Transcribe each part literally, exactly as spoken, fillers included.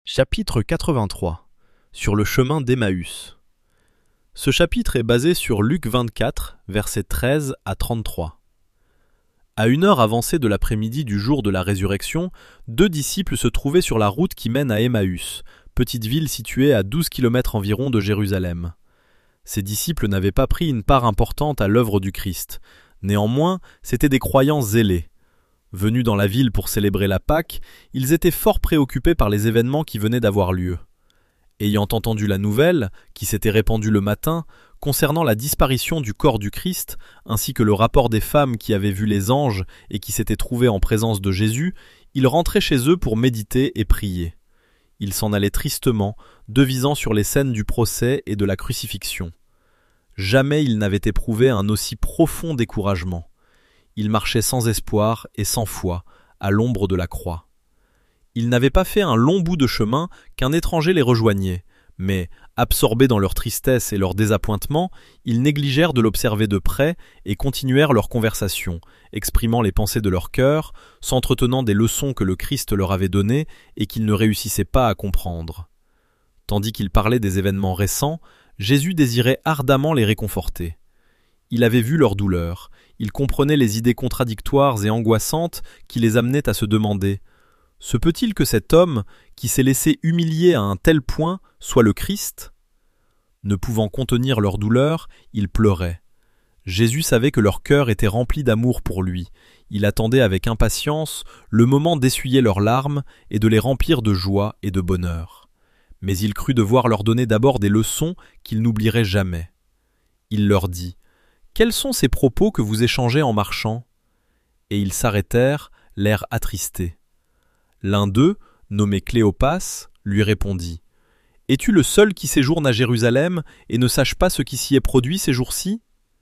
Chapitre quatre-vingt-trois. Sur le chemin d'Emmaüs. Ce chapitre est basé sur Luc vingt-quatre, versets treize à trente-trois. À une heure avancée de l'après-midi du jour de la résurrection, deux disciples se trouvaient sur la route qui mène à Emmaüs, petite ville située à douze kilomètres environ de Jérusalem. Ces disciples n'avaient pas pris une part importante à l'œuvre du Christ. Néanmoins, c'étaient des croyants zélés. Venus dans la ville pour célébrer la Pâque, ils étaient fort préoccupés par les événements qui venaient d'avoir lieu. Ayant entendu la nouvelle, qui s'était répandue le matin, concernant la disparition du corps du Christ, ainsi que le rapport des femmes qui avaient vu les anges et qui s'étaient trouvées en présence de Jésus, ils rentraient chez eux pour méditer et prier. Ils s'en allaient tristement, devisant sur les scènes du procès et de la crucifixion. Jamais ils n'avaient éprouvé un aussi profond découragement. Ils marchaient sans espoir et sans foi, à l'ombre de la croix. Ils n'avaient pas fait un long bout de chemin qu'un étranger les rejoignait, mais, absorbés dans leur tristesse et leur désappointement, ils négligèrent de l'observer de près et continuèrent leur conversation, exprimant les pensées de leur cœur, s'entretenant des leçons que le Christ leur avait données et qu'ils ne réussissaient pas à comprendre. Tandis qu'ils parlaient des événements récents, Jésus désirait ardemment les réconforter. Il avait vu leur douleur, il comprenait les idées contradictoires et angoissantes qui les amenaient à se demander « Se peut-il que cet homme, qui s'est laissé humilier à un tel point, soit le Christ ?» Ne pouvant contenir leur douleur, ils pleuraient. Jésus savait que leur cœur était rempli d'amour pour lui. Il attendait avec impatience le moment d'essuyer leurs larmes et de les remplir de joie et de bonheur. Mais il crut devoir leur donner d'abord des leçons qu'ils n'oublieraient jamais. Il leur dit « Quels sont ces propos que vous échangez en marchant ?» Et ils s'arrêtèrent, l'air attristé. L'un d'eux, nommé Cléopas, lui répondit « Es-tu le seul qui séjourne à Jérusalem et ne sache pas ce qui s'y est produit ces jours-ci »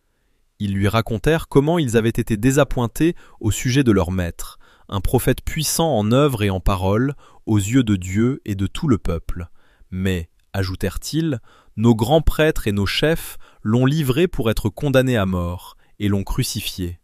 Ils lui racontèrent comment ils avaient été désappointés au sujet de leur maître, un prophète puissant en œuvre et en parole, aux yeux de Dieu et de tout le peuple. Mais, ajoutèrent-ils, nos grands prêtres et nos chefs l'ont livré pour être condamné à mort, et l'ont crucifié.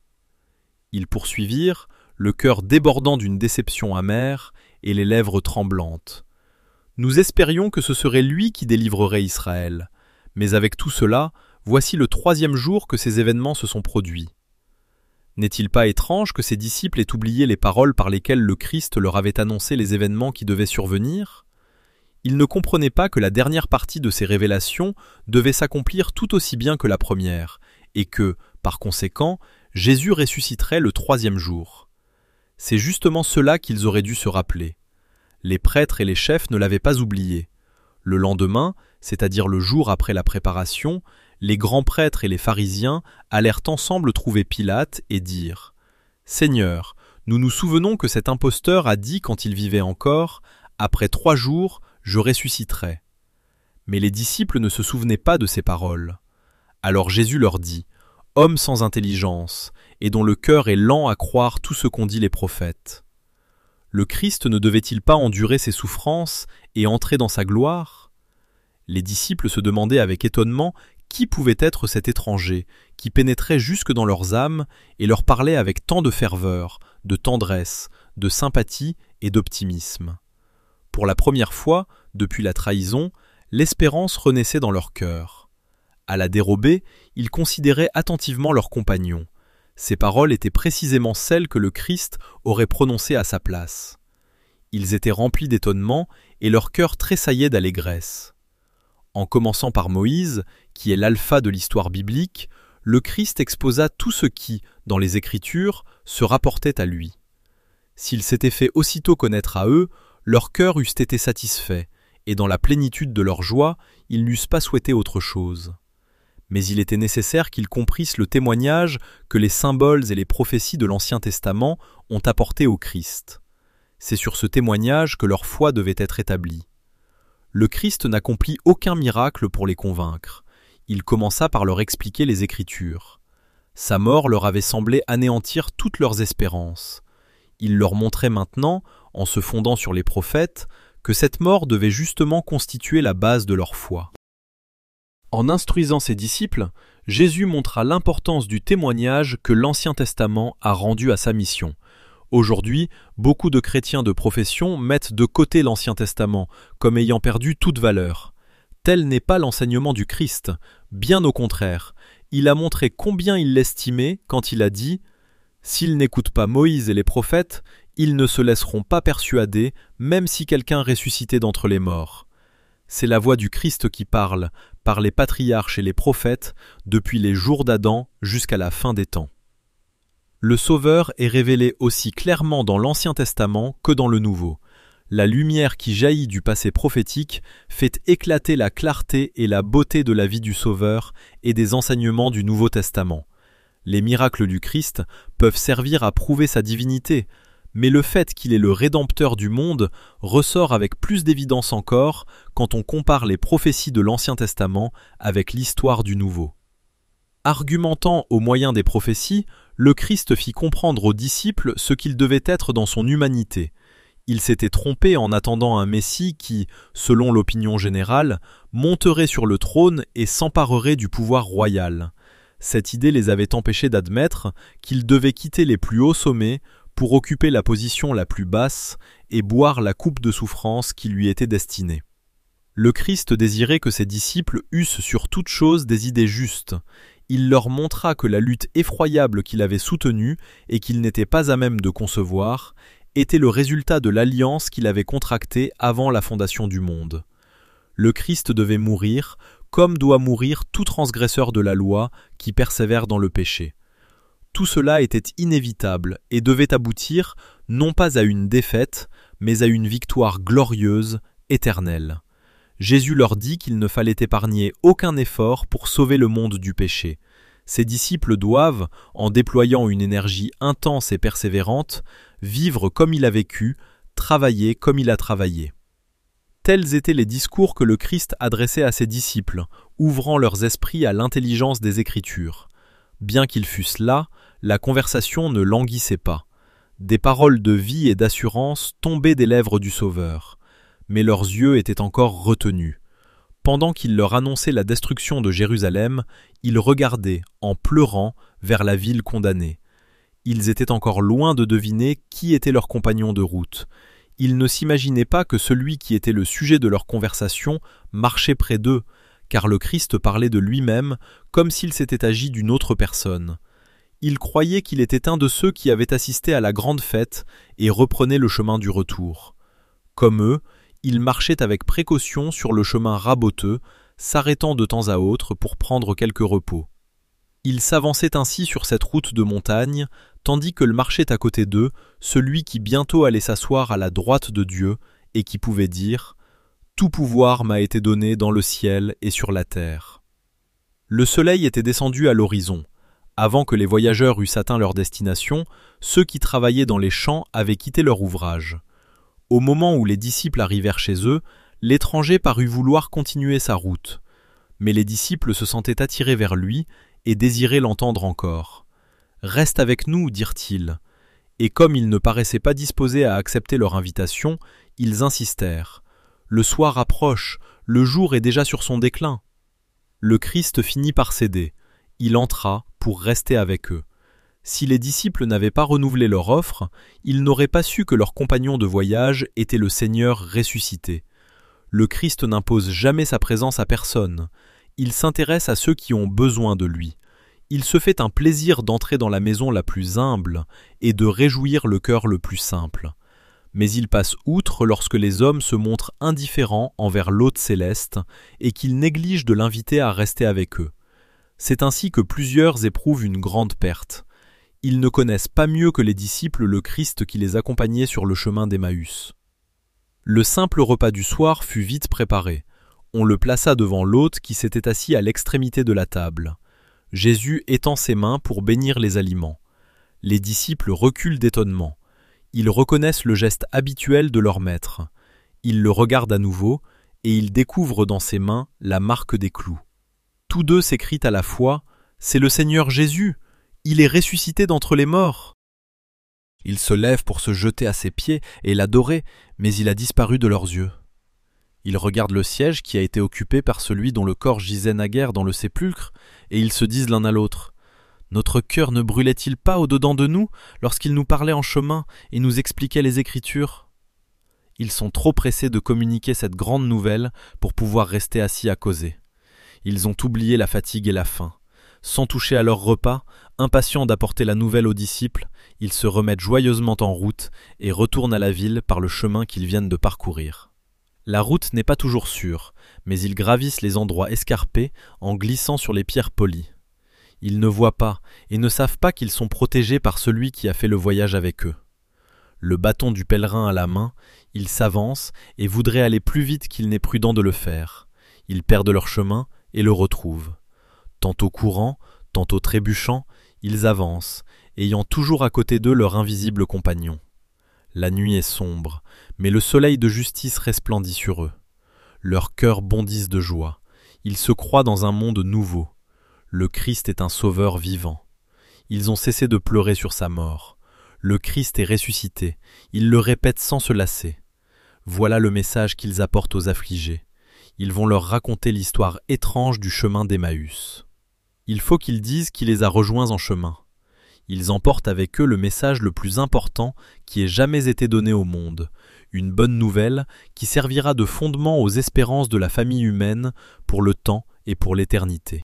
Ils poursuivirent, le cœur débordant d'une déception amère, et les lèvres tremblantes. Nous espérions que ce serait lui qui délivrerait Israël, mais avec tout cela, voici le troisième jour que ces événements se sont produits. N'est-il pas étrange que ces disciples aient oublié les paroles par lesquelles le Christ leur avait annoncé les événements qui devaient survenir ? Ils ne comprenaient pas que la dernière partie de ces révélations devait s'accomplir tout aussi bien que la première, et que, par conséquent, Jésus ressusciterait le troisième jour. C'est justement cela qu'ils auraient dû se rappeler. Les prêtres et les chefs ne l'avaient pas oublié. Le lendemain, c'est-à-dire le jour après la préparation, les grands prêtres et les pharisiens allèrent ensemble trouver Pilate et dirent « Seigneur, nous nous souvenons que cet imposteur a dit quand il vivait encore « Après trois jours, je ressusciterai. » Mais les disciples ne se souvenaient pas de ces paroles. Alors Jésus leur dit « Hommes sans intelligence, et dont le cœur est lent à croire tout ce qu'ont dit les prophètes. Le Christ ne devait-il pas endurer ses souffrances et entrer dans sa gloire ?» Les disciples se demandaient avec étonnement qui pouvait être cet étranger qui pénétrait jusque dans leurs âmes et leur parlait avec tant de ferveur, de tendresse, de sympathie et d'optimisme. Pour la première fois, depuis la trahison, l'espérance renaissait dans leur cœur. À la dérobée, ils considéraient attentivement leurs compagnons. Ces paroles étaient précisément celles que le Christ aurait prononcées à sa place. Ils étaient remplis d'étonnement et leur cœur tressaillait d'allégresse. En commençant par Moïse, qui est l'alpha de l'histoire biblique, le Christ exposa tout ce qui, dans les Écritures, se rapportait à lui. S'il s'était fait aussitôt connaître à eux, leurs cœurs eussent été satisfaits, et dans la plénitude de leur joie, ils n'eussent pas souhaité autre chose. Mais il était nécessaire qu'ils comprissent le témoignage que les symboles et les prophéties de l'Ancien Testament ont apporté au Christ. C'est sur ce témoignage que leur foi devait être établie. Le Christ n'accomplit aucun miracle pour les convaincre. Il commença par leur expliquer les Écritures. Sa mort leur avait semblé anéantir toutes leurs espérances. Il leur montrait maintenant, en se fondant sur les prophètes, que cette mort devait justement constituer la base de leur foi. En instruisant ses disciples, Jésus montra l'importance du témoignage que l'Ancien Testament a rendu à sa mission. Aujourd'hui, beaucoup de chrétiens de profession mettent de côté l'Ancien Testament, comme ayant perdu toute valeur. Tel n'est pas l'enseignement du Christ, bien au contraire. Il a montré combien il l'estimait quand il a dit « S'ils n'écoutent pas Moïse et les prophètes, ils ne se laisseront pas persuader, même si quelqu'un ressuscitait d'entre les morts. » C'est la voix du Christ qui parle, par les patriarches et les prophètes, depuis les jours d'Adam jusqu'à la fin des temps. Le Sauveur est révélé aussi clairement dans l'Ancien Testament que dans le Nouveau. La lumière qui jaillit du passé prophétique fait éclater la clarté et la beauté de la vie du Sauveur et des enseignements du Nouveau Testament. Les miracles du Christ peuvent servir à prouver sa divinité, mais le fait qu'il est le Rédempteur du monde ressort avec plus d'évidence encore quand on compare les prophéties de l'Ancien Testament avec l'histoire du Nouveau. Argumentant au moyen des prophéties, le Christ fit comprendre aux disciples ce qu'il devait être dans son humanité. Il s'était trompé en attendant un Messie qui, selon l'opinion générale, monterait sur le trône et s'emparerait du pouvoir royal. Cette idée les avait empêchés d'admettre qu'il devait quitter les plus hauts sommets pour occuper la position la plus basse et boire la coupe de souffrance qui lui était destinée. Le Christ désirait que ses disciples eussent sur toute chose des idées justes. Il leur montra que la lutte effroyable qu'il avait soutenue et qu'il n'était pas à même de concevoir était le résultat de l'alliance qu'il avait contractée avant la fondation du monde. Le Christ devait mourir comme doit mourir tout transgresseur de la loi qui persévère dans le péché. Tout cela était inévitable et devait aboutir non pas à une défaite, mais à une victoire glorieuse, éternelle. Jésus leur dit qu'il ne fallait épargner aucun effort pour sauver le monde du péché. Ses disciples doivent, en déployant une énergie intense et persévérante, vivre comme il a vécu, travailler comme il a travaillé. Tels étaient les discours que le Christ adressait à ses disciples, ouvrant leurs esprits à l'intelligence des Écritures. Bien qu'ils fussent là, la conversation ne languissait pas. Des paroles de vie et d'assurance tombaient des lèvres du Sauveur. Mais leurs yeux étaient encore retenus. Pendant qu'il leur annonçait la destruction de Jérusalem, ils regardaient, en pleurant, vers la ville condamnée. Ils étaient encore loin de deviner qui était leur compagnon de route. Ils ne s'imaginaient pas que celui qui était le sujet de leur conversation marchait près d'eux, car le Christ parlait de lui-même comme s'il s'était agi d'une autre personne. Ils croyaient qu'il était un de ceux qui avaient assisté à la grande fête et reprenaient le chemin du retour. Comme eux, il marchait avec précaution sur le chemin raboteux, s'arrêtant de temps à autre pour prendre quelque repos. Il s'avançait ainsi sur cette route de montagne, tandis que le marchait à côté d'eux celui qui bientôt allait s'asseoir à la droite de Dieu et qui pouvait dire « Tout pouvoir m'a été donné dans le ciel et sur la terre ». Le soleil était descendu à l'horizon. Avant que les voyageurs eussent atteint leur destination, ceux qui travaillaient dans les champs avaient quitté leur ouvrage. Au moment où les disciples arrivèrent chez eux, l'étranger parut vouloir continuer sa route. Mais les disciples se sentaient attirés vers lui et désiraient l'entendre encore. « Reste avec nous, dirent-ils. » Et comme ils ne paraissaient pas disposés à accepter leur invitation, ils insistèrent. « Le soir approche, le jour est déjà sur son déclin. » Le Christ finit par céder. Il entra pour rester avec eux. Si les disciples n'avaient pas renouvelé leur offre, ils n'auraient pas su que leur compagnon de voyage était le Seigneur ressuscité. Le Christ n'impose jamais sa présence à personne. Il s'intéresse à ceux qui ont besoin de lui. Il se fait un plaisir d'entrer dans la maison la plus humble et de réjouir le cœur le plus simple. Mais il passe outre lorsque les hommes se montrent indifférents envers l'hôte céleste et qu'ils négligent de l'inviter à rester avec eux. C'est ainsi que plusieurs éprouvent une grande perte. Ils ne connaissent pas mieux que les disciples le Christ qui les accompagnait sur le chemin d'Emmaüs. Le simple repas du soir fut vite préparé. On le plaça devant l'hôte qui s'était assis à l'extrémité de la table. Jésus étend ses mains pour bénir les aliments. Les disciples reculent d'étonnement. Ils reconnaissent le geste habituel de leur maître. Ils le regardent à nouveau et ils découvrent dans ses mains la marque des clous. Tous deux s'écrient à la fois « C'est le Seigneur Jésus ! Il est ressuscité d'entre les morts !» Ils se lèvent pour se jeter à ses pieds et l'adorer, mais il a disparu de leurs yeux. Ils regardent le siège qui a été occupé par celui dont le corps gisait naguère dans le sépulcre, et ils se disent l'un à l'autre Notre cœur ne brûlait-il pas au-dedans de nous lorsqu'il nous parlait en chemin et nous expliquait les Écritures ? Ils sont trop pressés de communiquer cette grande nouvelle pour pouvoir rester assis à causer. Ils ont oublié la fatigue et la faim. Sans toucher à leur repas, impatients d'apporter la nouvelle aux disciples, ils se remettent joyeusement en route et retournent à la ville par le chemin qu'ils viennent de parcourir. La route n'est pas toujours sûre, mais ils gravissent les endroits escarpés en glissant sur les pierres polies. Ils ne voient pas et ne savent pas qu'ils sont protégés par celui qui a fait le voyage avec eux. Le bâton du pèlerin à la main, ils s'avancent et voudraient aller plus vite qu'il n'est prudent de le faire. Ils perdent leur chemin et le retrouvent. Tantôt courant, tantôt trébuchant, ils avancent, ayant toujours à côté d'eux leur invisible compagnon. La nuit est sombre, mais le soleil de justice resplendit sur eux. Leurs cœurs bondissent de joie. Ils se croient dans un monde nouveau. Le Christ est un sauveur vivant. Ils ont cessé de pleurer sur sa mort. Le Christ est ressuscité. Ils le répètent sans se lasser. Voilà le message qu'ils apportent aux affligés. Ils vont leur raconter l'histoire étrange du chemin d'Emmaüs. Il faut qu'ils disent qui les a rejoints en chemin. Ils emportent avec eux le message le plus important qui ait jamais été donné au monde, une bonne nouvelle qui servira de fondement aux espérances de la famille humaine pour le temps et pour l'éternité.